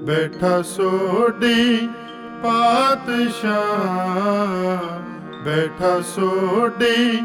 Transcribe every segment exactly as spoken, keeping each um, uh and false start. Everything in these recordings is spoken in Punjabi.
ਬੈਠਾ ਸੋਢੀ ਪਾਤਸ਼ਾਹ, ਬੈਠਾ ਸੋਢੀ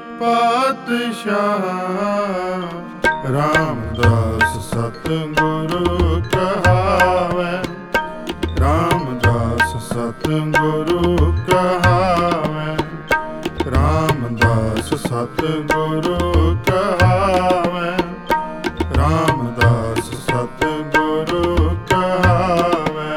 ਪਾਤਸ਼ਾਹ। ਰਾਮਦਾਸ ਸਤਿਗੁਰੂ ਕਹਾਵੈ, ਰਾਮਦਾਸ ਸਤਿਗੁਰੂ ਕਹਾਵੈ, ਰਾਮਦਾਸ ਸਤਿਗੁਰੂ ਕਹਾਵੈ, ਰਾਮਦਾਸ ਸਤਿਗੁਰੂ ਕਹਾਵੈ।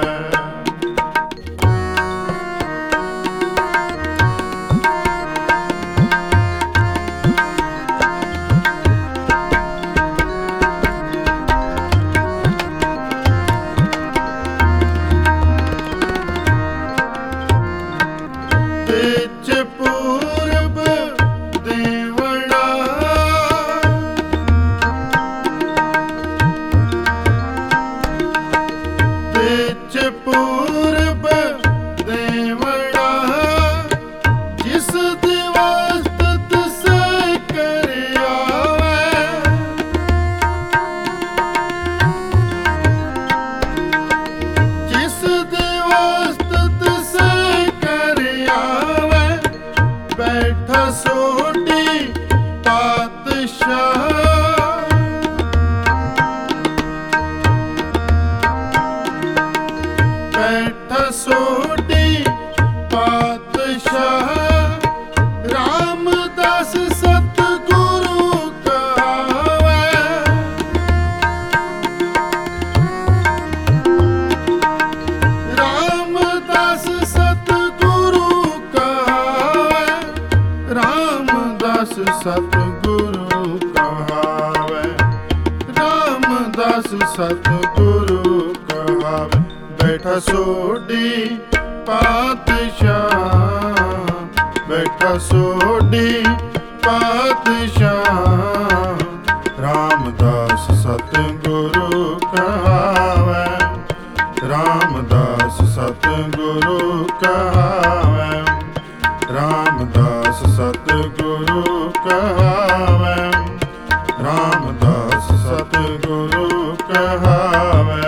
ਤੇਜ ਪੂਰਬ ਦੇਵੜਾ, ਤੇਜ ਪੂਰਬ ਦੇਵੜਾ, ਜਿਸ ਦਿਵਸ ਤਿਸ ਕਰ ਆਵੈ। ਜਿਸ ਦਿਵਸ ਤਿਸ ਕਰ ਆਵੈ, ਬੈਠਾ ਸੋਢੀ ਪਾਤਸ਼ਾਹ। ਬੈਠਾ ਸੋਢੀ ਪਾਤਸ਼ਾਹ। ਰਾਮਦਾਸ ਸਤਿਗੁਰੂ ਕਹਾਵੈ, ਰਾਮਦਾਸ ਸਤਿਗੁਰੂ ਕਹਾਵੈ, ਰਾਮਦਾਸ ਸਤਿਗੁਰੂ ਕਹਾਵੈ, ਰਾਮਦਾਸ ਸਤਿਗੁਰੂ ਕਹਾਵੈ। ਬੈਠਾ ਸੋਢੀ ਪਾਤਸ਼ਾਹ, ਬੈਠਾ ਸੋਢੀ ਪਾਤਸ਼ਾਹ। ਰਾਮਦਾਸ ਸਤਿਗੁਰੂ ਕਹਾਵੈ, ਰਾਮਦਾਸ ਸਤਿਗੁਰੂ ਕਹਾਵੈ, ਰਾਮਦਾਸ ਸਤਿਗੁਰੂ ਕਹਾਵੈ, ਰਾਮਦਾਸ ਸਤਿਗੁਰੂ ਕਹਾਵੈ।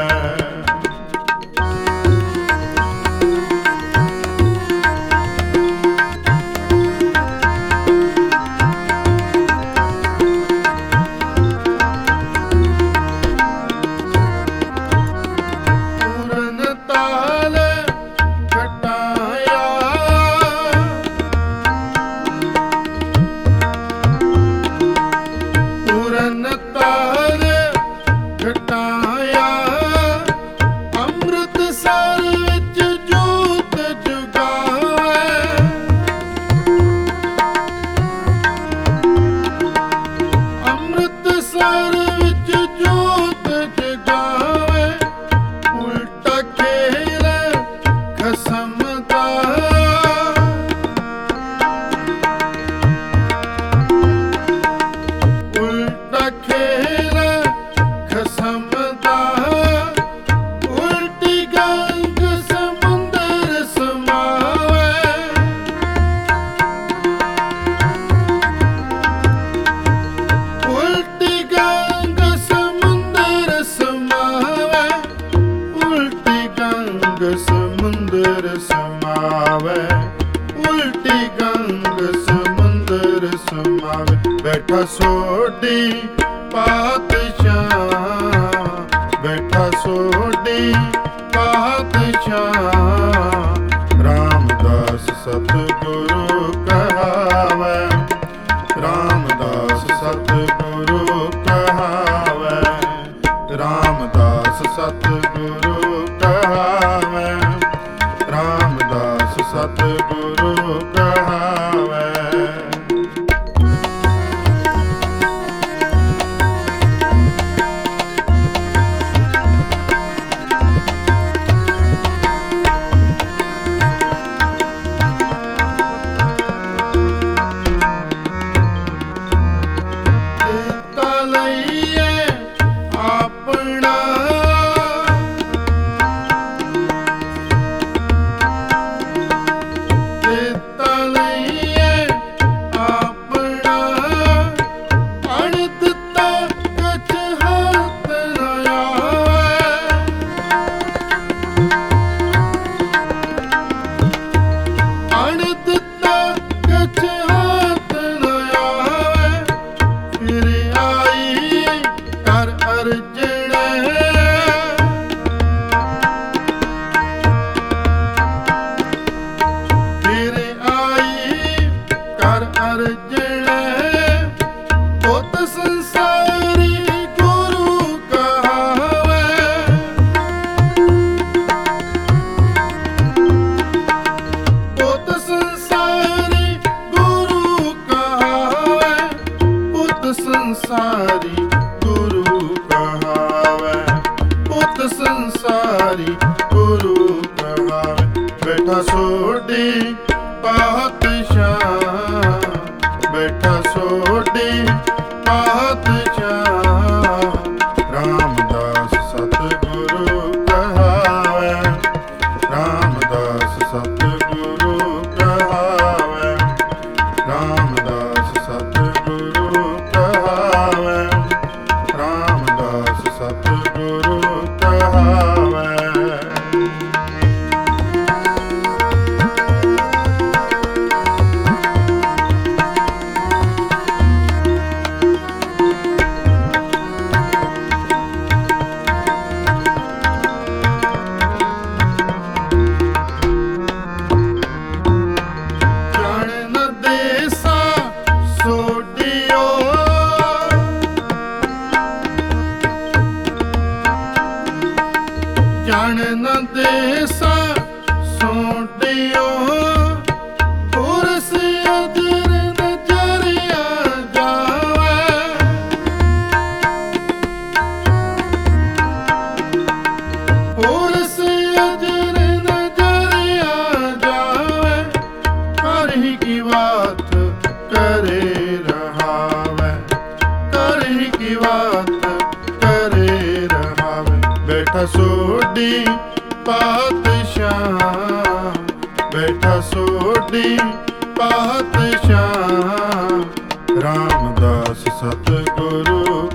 ਪੂਰਨ ਤਾਲ ਘਟਾਇਆ, ਪੂਰਨ ਤਾਲ ਘਟਾਇਆ। ਅੰਮ੍ਰਿਤਸਰ ਵਿੱਚ ਜੋਤ ਜਗਾਵੈ, ਅੰਮ੍ਰਿਤਸਰ ਵਿੱਚ ਜੋਤ ਜਗਾਵੈ। ਉਲਟਾ ਖੇਲ ਖਸਮ ਦਾ, ਉਲਟਾ ਖੇਲ ਖਸਮ ਦਾ। ਉਲਟੀ ਗੰਗ ਸਮੁੰਦਰ ਸਮਾਵੈ, ਉਲਟੀ ਗੰਗ ਸਮੁੰਦਰ ਸਮਾਵੈ, ਉਲਟੀ ਗੰਗ ਸਮੁੰਦਰ ਸਮਾਵੈ, ਉਲਟੀ ਗੰਗ ਸਮੁੰਦਰ ਸਮਾਵੈ। ਬੈਠਾ ਸੋਢੀ ਪਾਤਸ਼ਾਹ, ਬੈਠਾ ਸੋਢੀ ਪਾਤਸ਼ਾਹ। ਰਾਮਦਾਸ ਸਤਿਗੁਰੂ ਕਹਾਵੈ, ਰਾਮਦਾਸ ਸਤਿਗੁਰੂ ਕਹਾਵੈ, ਰਾਮਦਾਸ ਸਤਿਗੁਰੂ ਕਹਾਵੈ, ਰਾਮਦਾਸ ਸਤਿਗੁਰੂ ਕਹਾਵੈ। ਦਿੱਤਾ ਲਈਏ ਆਪਣਾ, ਅਰਜਣੇ ਪੁੱਤ ਸੰਸਾਰੀ ਗੁਰੂ ਕਹਾਵੇ। ਪੁੱਤ ਸੰਸਾਰੀ ਗੁਰੂ ਕਹਾਵੇ, ਪੁੱਤ ਸੰਸਾਰੀ ਗੁਰੂ ਕਹਾਵੇ, ਪੁੱਤ ਸੰਸਾਰੀ ਗੁਰੂ ਕਹਾਵੇ। ਬੈਠਾ ਸੋਢੀ ਪਾਤਸ਼ਾਹ, ਬੈਠਾ ਸੋਢੀ ਪਾਤਸ਼ਾਹ, ਰਾਮਦਾਸ ਸਤਿਗੁਰੂ ਕਹਾਵੇ, ਰਾਮਦਾਸ ਸਤਿਗੁਰੂ ਕਹਾਵੇ, ਰਾਮਦਾਸ ਸਤਿਗੁਰੂ ਕਹਾਵੇ, ਰਾਮਦਾਸ ਸਤਿਗੁਰੂ ਕਹਾਵੇ। ਜਾਣ ਨ ਦੇਸਾ ਸੋਢਿਓ, ਪੁਰਸ ਅਦਰ ਨਜ਼ਰਿਆ ਜਾਵੇ। ਪੁਰਸ ਅਦਰ ਨਜ਼ਰਿਆ ਜਾਵੇ, ਕਰ ਹੀ ਕੀ ਬਾਤ ਕਰੇ ਰਹਾਵੇ, ਕਰ ਹੀ ਕੀ ਬਾਤ ਕਰੇ ਰਹਾਵੇ। ਬੈਠਾ ਸੋਢੀ ਪਾਤਸ਼ਾਹ, ਬੈਠਾ ਸੋਢੀ ਪਾਤਸ਼ਾਹ, ਰਾਮਦਾਸ ਸਤਿਗੁਰੂ